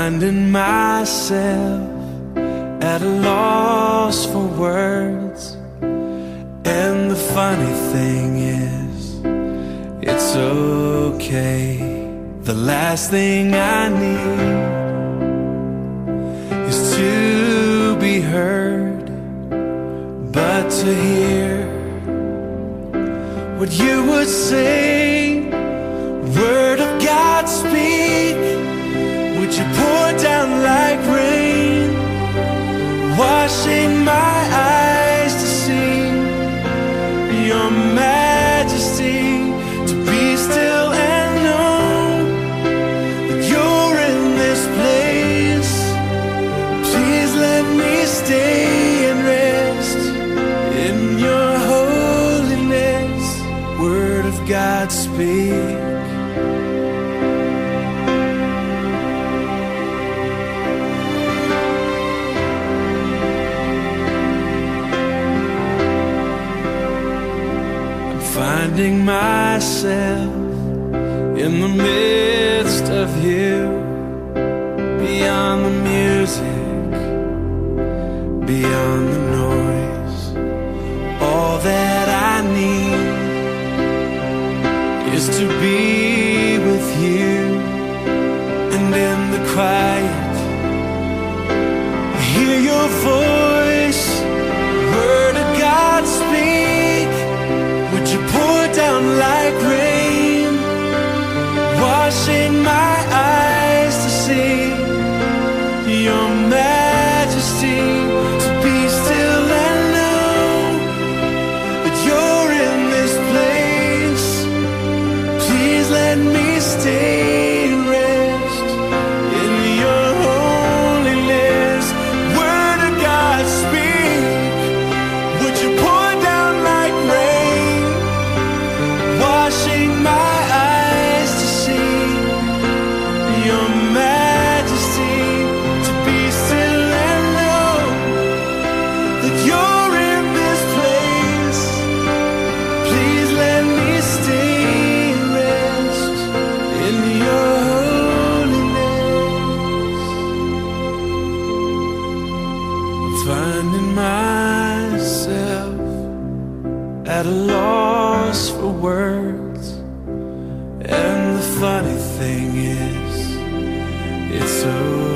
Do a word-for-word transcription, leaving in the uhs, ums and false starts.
finding myself at a loss for words. And the funny thing is, it's okay. The last thing I need is to be heard, but to hear what you would say. Word of God, speak. Would you pour down like rain, washing my eyes to see your majesty, to be still and know that you're in this place. Please let me stay and rest in your holiness. Word of God, speak. Finding myself in the midst of you, beyond the music, beyond the noise. All that I need is to be with you, and in the quiet hear your voice. Word of God, speak. Would you pour down like rain, washing my eyes to see your majesty, to be still and know that you're in this place. Please let me stay and rest in your holiness. Word of God, speak. Would you pour down like rain, washing my eyes to see your majesty, to be still and know that you're in this place. Please let me stay and rest in your holiness. I'm finding myself at a loss for words. And the funny thing is, it's so